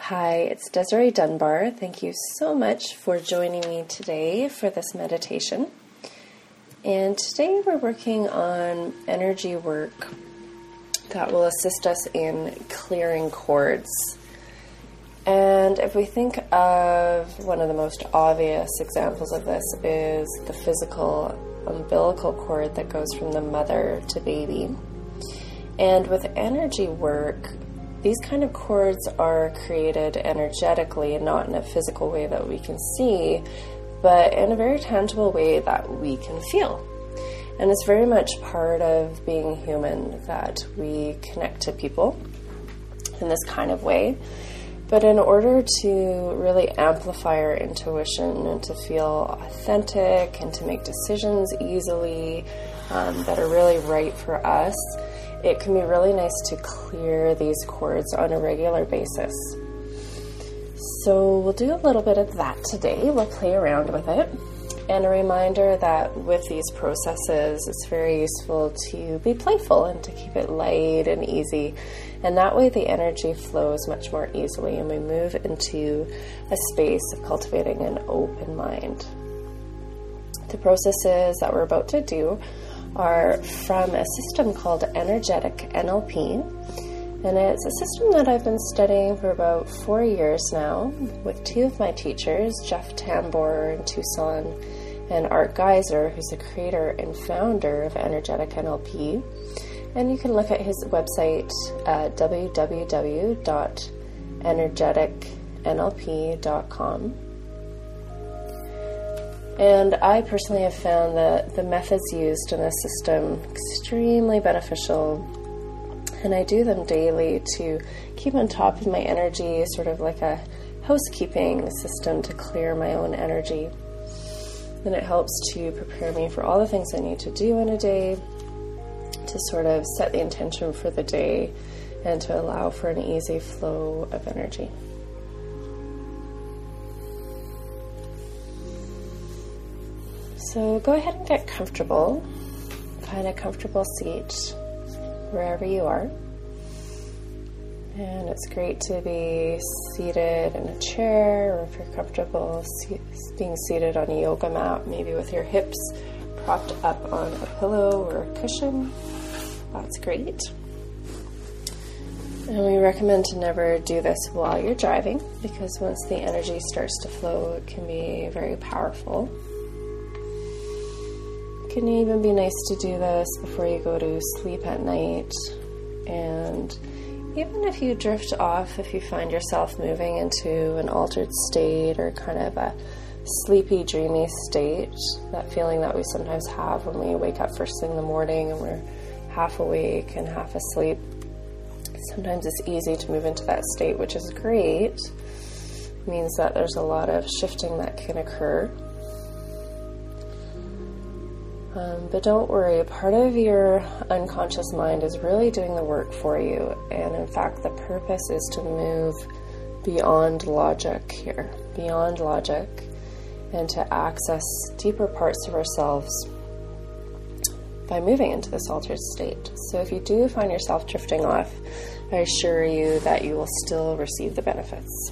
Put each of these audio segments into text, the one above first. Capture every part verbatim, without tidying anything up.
Hi, it's Desiree Dunbar. Thank you so much for joining me today for this meditation. And today we're working on energy work that will assist us in clearing cords. And if we think of one of the most obvious examples of this is the physical umbilical cord that goes from the mother to baby. And with energy work, these kind of cords are created energetically and not in a physical way that we can see, but in a very tangible way that we can feel. And it's very much part of being human that we connect to people in this kind of way. But in order to really amplify our intuition and to feel authentic and to make decisions easily um, that are really right for us, it can be really nice to clear these cords on a regular basis. So we'll do a little bit of that today. We'll play around with it. And a reminder that with these processes, it's very useful to be playful and to keep it light and easy. And that way the energy flows much more easily and we move into a space of cultivating an open mind. The processes that we're about to do are from a system called Energetic N L P. And it's a system that I've been studying for about four years now with two of my teachers, Jeff Tambor in Tucson and Art Geiser, who's the creator and founder of Energetic N L P. And you can look at his website at w w w dot energetic n l p dot com. And I personally have found that the methods used in this system extremely beneficial. And I do them daily to keep on top of my energy, sort of like a housekeeping system to clear my own energy. And it helps to prepare me for all the things I need to do in a day, to sort of set the intention for the day, and to allow for an easy flow of energy. So go ahead and get comfortable. Find a comfortable seat wherever you are. And it's great to be seated in a chair, or if you're comfortable being seated on a yoga mat, maybe with your hips propped up on a pillow or a cushion. That's great. And we recommend to never do this while you're driving, because once the energy starts to flow, it can be very powerful. It can even be nice to do this before you go to sleep at night. And even if you drift off, if you find yourself moving into an altered state or kind of a sleepy, dreamy state, that feeling that we sometimes have when we wake up first thing in the morning and we're half awake and half asleep, sometimes it's easy to move into that state, which is great. It means that there's a lot of shifting that can occur. Um, but don't worry, part of your unconscious mind is really doing the work for you. And in fact, the purpose is to move beyond logic here, beyond logic, and to access deeper parts of ourselves by moving into this altered state. So if you do find yourself drifting off, I assure you that you will still receive the benefits.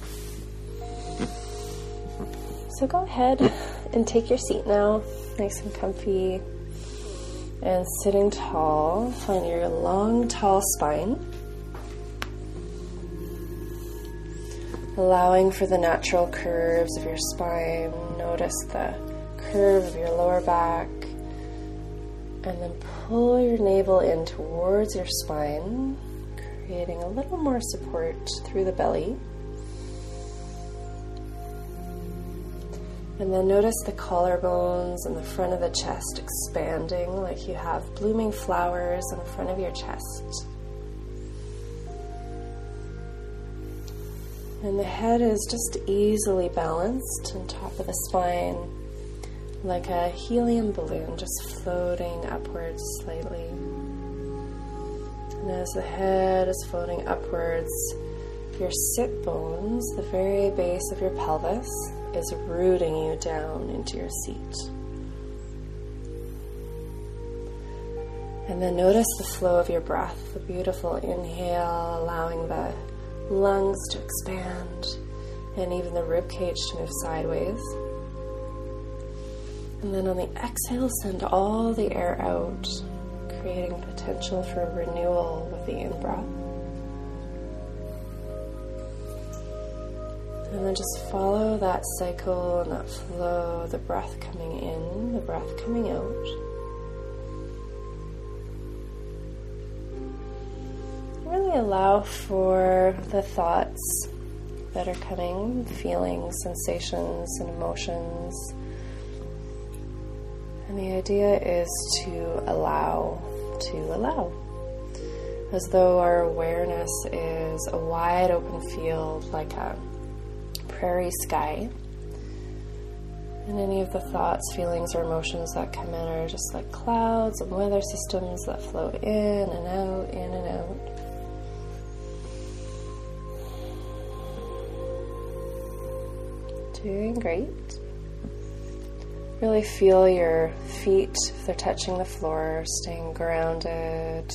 So go ahead and take your seat now, nice and comfy, and sitting tall. Find your long, tall spine, allowing for the natural curves of your spine. Notice the curve of your lower back, and then pull your navel in towards your spine, creating a little more support through the belly. And then notice the collarbones and the front of the chest expanding like you have blooming flowers in front of your chest. And the head is just easily balanced on top of the spine, like a helium balloon just floating upwards slightly. And as the head is floating upwards, your sit bones, the very base of your pelvis, is rooting you down into your seat. And then notice the flow of your breath, the beautiful inhale, allowing the lungs to expand, and even the rib cage to move sideways. And then on the exhale, send all the air out, creating potential for renewal with the in-breath. And then just follow that cycle and that flow, the breath coming in, the breath coming out. Really allow for the thoughts that are coming, feelings, sensations, and emotions. And the idea is to allow, to allow. As though our awareness is a wide open field, like a prairie sky. And any of the thoughts, feelings, or emotions that come in are just like clouds and weather systems that flow in and out, in and out. Doing great. Really feel your feet, if they're touching the floor, staying grounded.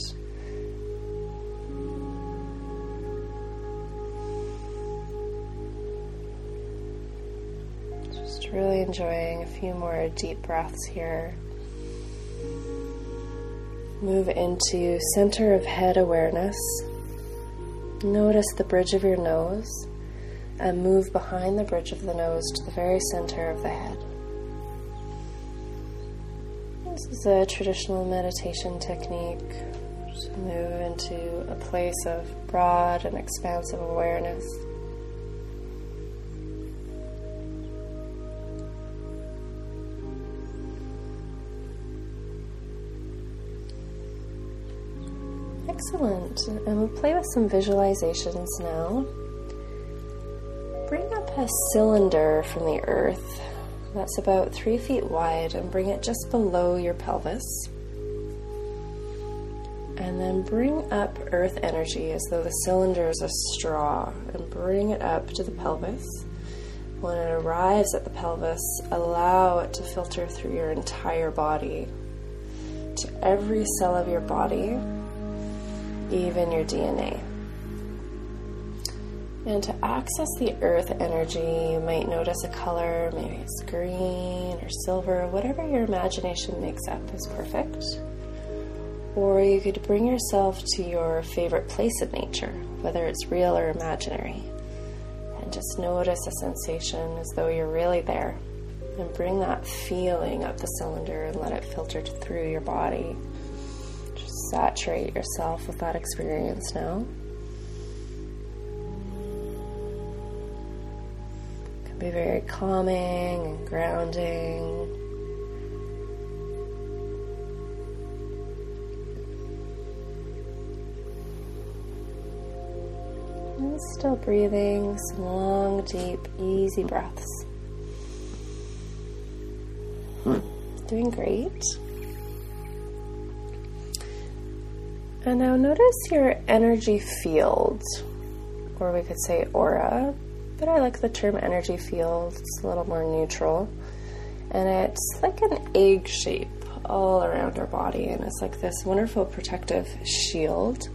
Just really enjoying a few more deep breaths here. Move into center of head awareness. Notice the bridge of your nose and move behind the bridge of the nose to the very center of the head. This is a traditional meditation technique. Just move into a place of broad and expansive awareness. Excellent. And we'll play with some visualizations now. Bring up a cylinder from the earth that's about three feet wide and bring it just below your pelvis. And then bring up earth energy as though the cylinder is a straw and bring it up to the pelvis. When it arrives at the pelvis, allow it to filter through your entire body, to every cell of your body, even your D N A. And to access the earth energy, you might notice a color, maybe it's green or silver, whatever your imagination makes up is perfect. Or you could bring yourself to your favorite place in nature, whether it's real or imaginary, and just notice a sensation as though you're really there. And bring that feeling up the cylinder and let it filter through your body. Just saturate yourself with that experience now. Be very calming and grounding. And still breathing some long, deep, easy breaths. Doing great. And now notice your energy field, or we could say aura. But I like the term energy field. It's a little more neutral. And it's like an egg shape all around our body. And it's like this wonderful protective shield.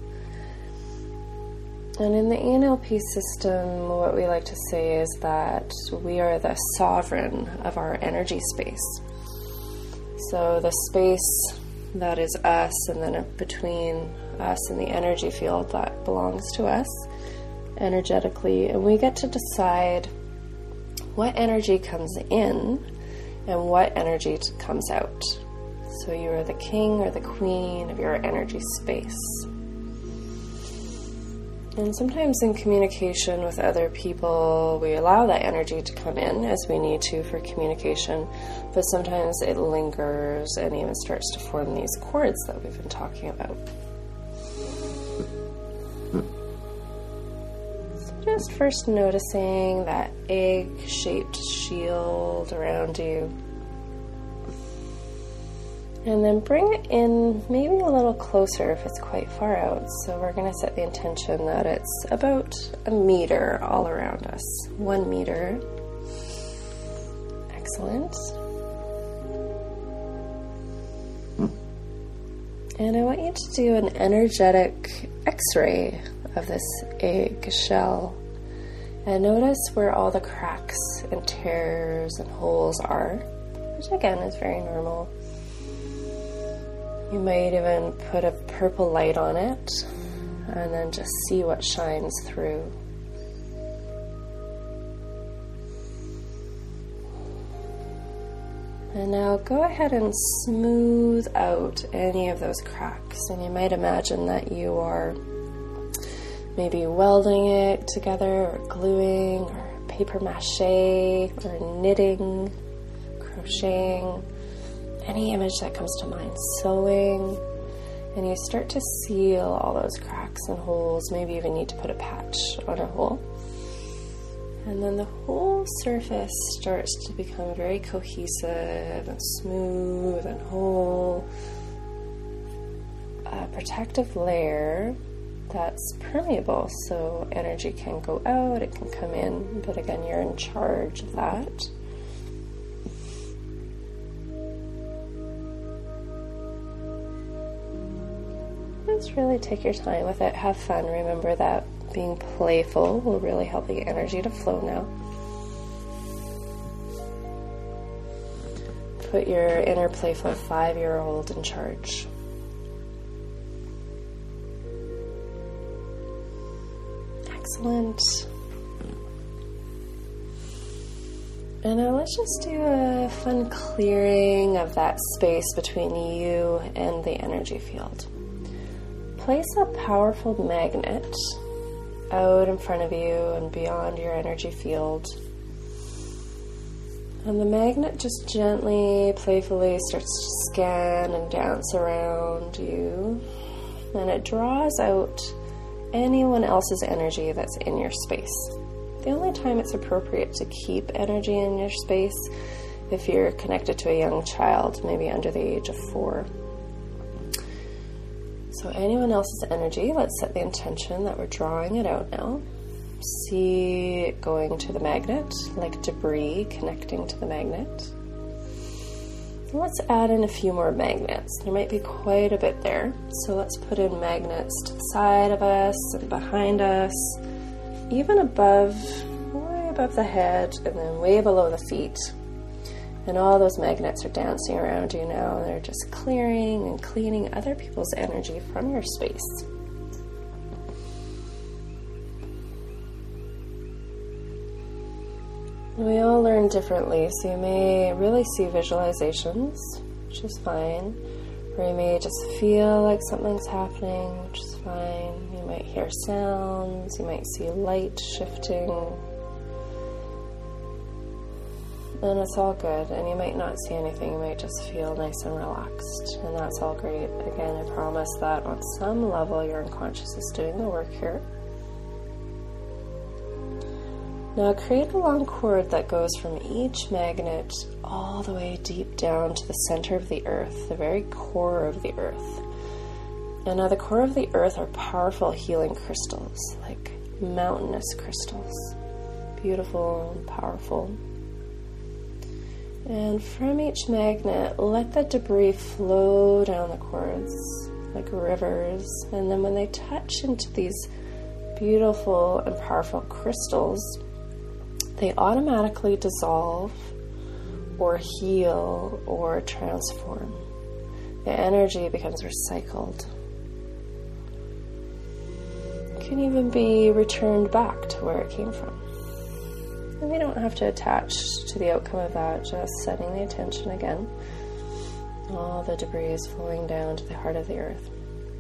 And in the E N L P system, what we like to say is that we are the sovereign of our energy space. So the space that is us, and then between us and the energy field that belongs to us energetically, and we get to decide what energy comes in and what energy comes out. So you are the king or the queen of your energy space. And sometimes in communication with other people, we allow that energy to come in as we need to for communication, but sometimes it lingers and even starts to form these cords that we've been talking about. Just first noticing that egg-shaped shield around you. And then bring it in maybe a little closer if it's quite far out. So we're going to set the intention that it's about a meter all around us. One meter. Excellent. And I want you to do an energetic x-ray of this egg shell. And notice where all the cracks and tears and holes are, which again is very normal. You might even put a purple light on it and then just see what shines through. And now go ahead and smooth out any of those cracks. And you might imagine that you are maybe welding it together, or gluing, or paper mache, or knitting, crocheting, any image that comes to mind, sewing. And you start to seal all those cracks and holes. Maybe even need to put a patch on a hole. And then the whole surface starts to become very cohesive and smooth and whole. A protective layer that's permeable, so energy can go out, it can come in, but again, you're in charge of that. Just really take your time with it, have fun. Remember that being playful will really help the energy to flow now. Put your inner playful five-year-old in charge. Excellent. And now let's just do a fun clearing of that space between you and the energy field. Place a powerful magnet out in front of you and beyond your energy field. And the magnet just gently, playfully starts to scan and dance around you. And it draws out anyone else's energy that's in your space. The only time it's appropriate to keep energy in your space if you're connected to a young child, maybe under the age of four. So anyone else's energy, let's set the intention that we're drawing it out now. See it going to the magnet, like debris connecting to the magnet. And let's add in a few more magnets. There might be quite a bit there. So let's put in magnets to the side of us and behind us, even above, way above the head, and then way below the feet. And all those magnets are dancing around you now, and they're just clearing and cleaning other people's energy from your space. We all learn differently, so you may really see visualizations, which is fine, or you may just feel like something's happening, which is fine. You might hear sounds, you might see light shifting, and it's all good. And you might not see anything, you might just feel nice and relaxed, and that's all great. Again, I promise that on some level your unconscious is doing the work here. Now create a long cord that goes from each magnet all the way deep down to the center of the earth, the very core of the earth. And now the core of the earth are powerful healing crystals, like mountainous crystals, beautiful and powerful. And from each magnet, let the debris flow down the cords like rivers. And then when they touch into these beautiful and powerful crystals, they automatically dissolve or heal or transform. The energy becomes recycled. It can even be returned back to where it came from. And we don't have to attach to the outcome of that, just setting the attention again. All the debris is flowing down to the heart of the earth.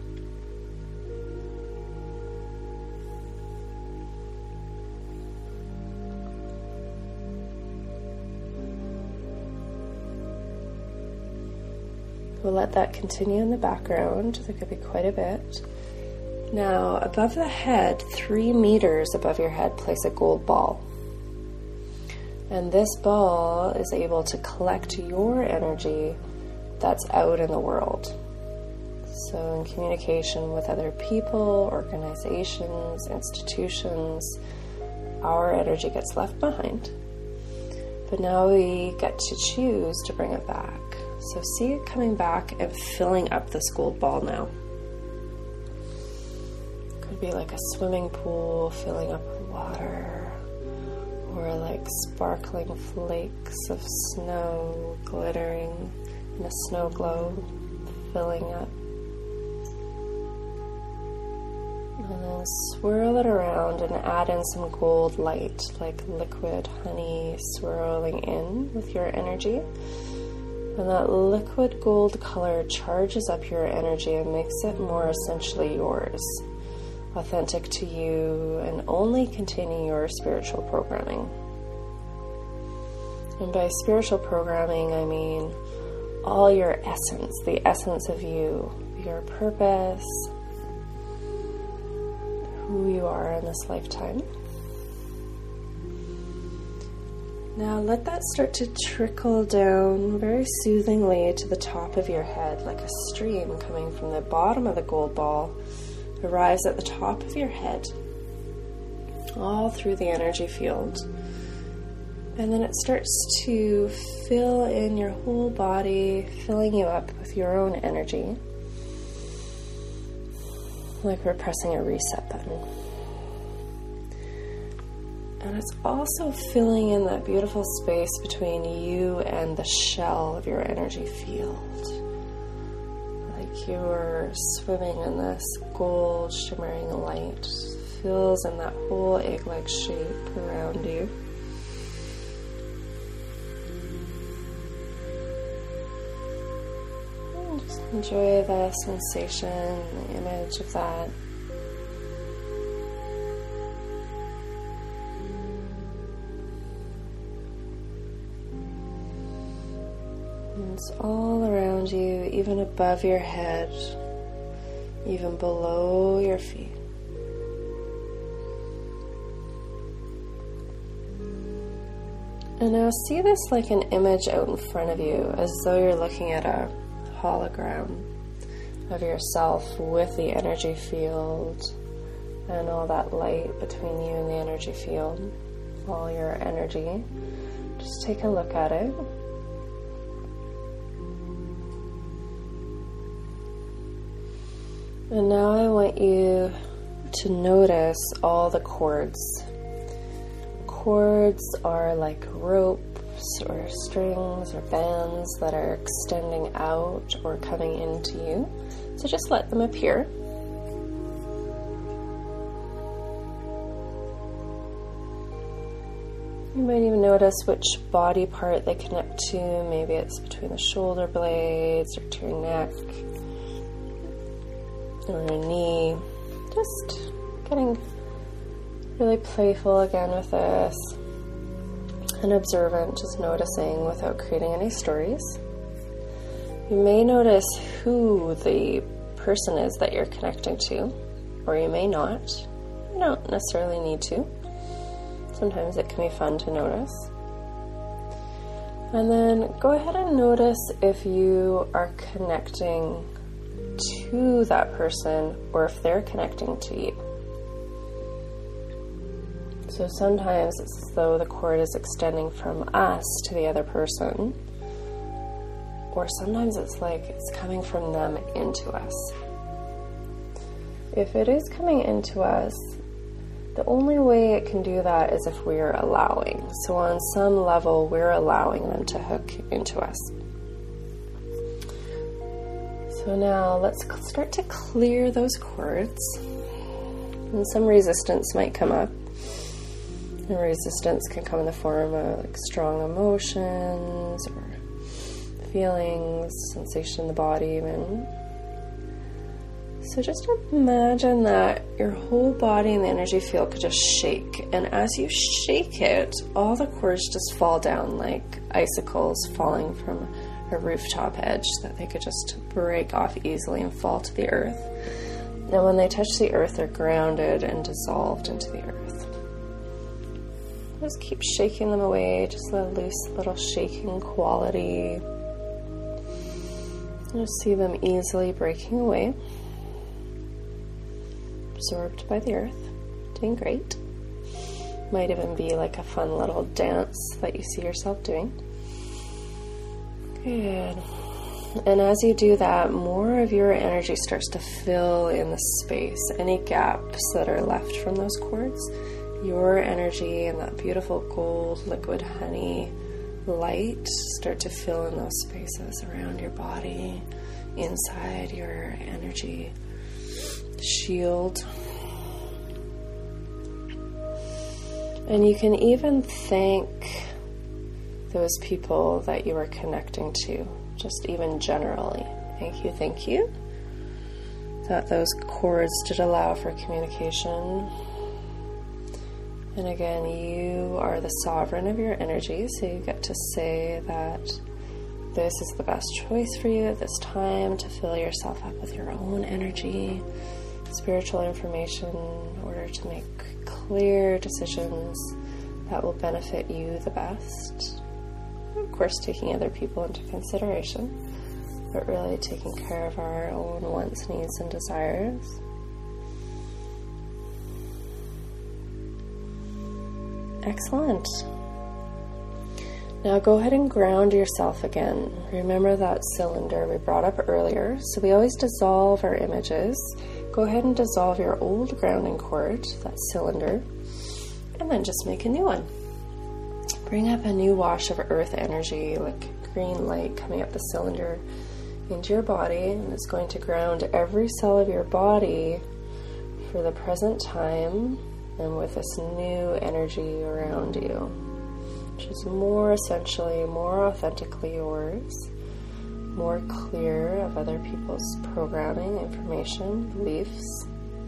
We'll let that continue in the background. There could be quite a bit. Now, above the head, three meters above your head, place a gold ball. And this ball is able to collect your energy that's out in the world. So in communication with other people, organizations, institutions, our energy gets left behind. But now we get to choose to bring it back. So see it coming back and filling up this gold ball now. Could be like a swimming pool filling up with water, or like sparkling flakes of snow glittering in a snow globe, filling up. And then swirl it around and add in some gold light, like liquid honey swirling in with your energy. And that liquid gold color charges up your energy and makes it more essentially yours, authentic to you, and only containing your spiritual programming. And by spiritual programming, I mean all your essence, the essence of you, your purpose, who you are in this lifetime. Now let that start to trickle down very soothingly to the top of your head, like a stream coming from the bottom of the gold ball, arrives at the top of your head, all through the energy field. And then it starts to fill in your whole body, filling you up with your own energy, like we're pressing a reset button. And it's also filling in that beautiful space between you and the shell of your energy field. Like you're swimming in this gold shimmering light, fills in that whole egg-like shape around you. And just enjoy the sensation, the image of that. It's all around you, even above your head, even below your feet. And now see this like an image out in front of you, as though you're looking at a hologram of yourself with the energy field and all that light between you and the energy field, all your energy. Just take a look at it. And now I want you to notice all the cords. Cords are like ropes or strings or bands that are extending out or coming into you. So just let them appear. You might even notice which body part they connect to. Maybe it's between the shoulder blades or to your neck, or a knee. Just getting really playful again with this and observant, just noticing without creating any stories. You may notice who the person is that you're connecting to, or you may not. You don't necessarily need to. Sometimes it can be fun to notice. And then go ahead and notice if you are connecting to that person or if they're connecting to you. So sometimes it's as though the cord is extending from us to the other person, or sometimes it's like it's coming from them into us. If it is coming into us, the only way it can do that is if we're allowing. So on some level, we're allowing them to hook into us. So now let's start to clear those cords. And some resistance might come up. And resistance can come in the form of like strong emotions or feelings, sensation in the body even. So just imagine that your whole body and the energy field could just shake. And as you shake it, all the cords just fall down like icicles falling from a rooftop edge, that they could just break off easily and fall to the earth. And when they touch the earth, they're grounded and dissolved into the earth. Just keep shaking them away, just a loose little shaking quality. Just see them easily breaking away. Absorbed by the earth. Doing great. Might even be like a fun little dance that you see yourself doing. Good. And as you do that, more of your energy starts to fill in the space, any gaps that are left from those cords. Your energy and that beautiful gold liquid honey light start to fill in those spaces around your body, inside your energy shield. And you can even thank those people that you are connecting to, just even generally. Thank you, thank you, that those cords did allow for communication. And again, you are the sovereign of your energy, so you get to say that this is the best choice for you at this time, to fill yourself up with your own energy, spiritual information, in order to make clear decisions that will benefit you the best. Of course, taking other people into consideration, but really taking care of our own wants, needs, and desires. Excellent. Now go ahead and ground yourself again. Remember that cylinder we brought up earlier. So we always dissolve our images. Go ahead and dissolve your old grounding cord, that cylinder, and then just make a new one. Bring up a new wash of earth energy, like green light coming up the cylinder into your body, and it's going to ground every cell of your body for the present time and with this new energy around you, which is more essentially, more authentically yours, more clear of other people's programming, information, beliefs.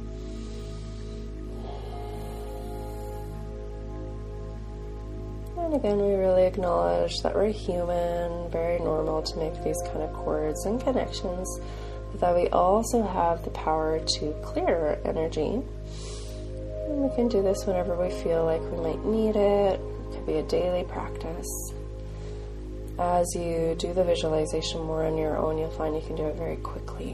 And again, we really acknowledge that we're human, very normal to make these kind of cords and connections, but that we also have the power to clear energy. And we can do this whenever we feel like we might need it. It could be a daily practice. As you do the visualization more on your own, you'll find you can do it very quickly.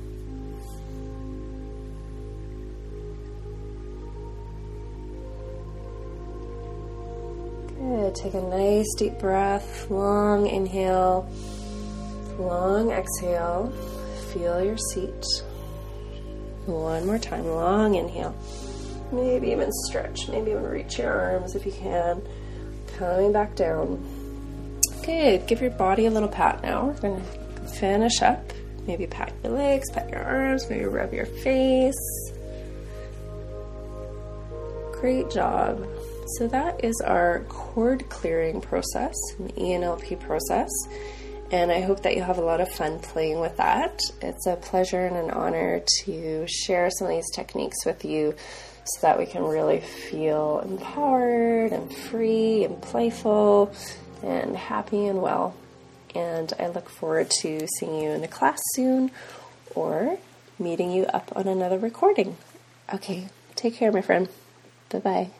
Good. Take a nice deep breath, long inhale, long exhale. Feel your seat. One more time, long inhale. Maybe even stretch, maybe even reach your arms if you can. Coming back down. Good. Give your body a little pat now. We're going to finish up. Maybe pat your legs, pat your arms, maybe rub your face. Great job. So that is our cord clearing process, an E N L P process. And I hope that you'll have a lot of fun playing with that. It's a pleasure and an honor to share some of these techniques with you so that we can really feel empowered and free and playful and happy and well. And I look forward to seeing you in the class soon or meeting you up on another recording. Okay, take care, my friend. Bye-bye.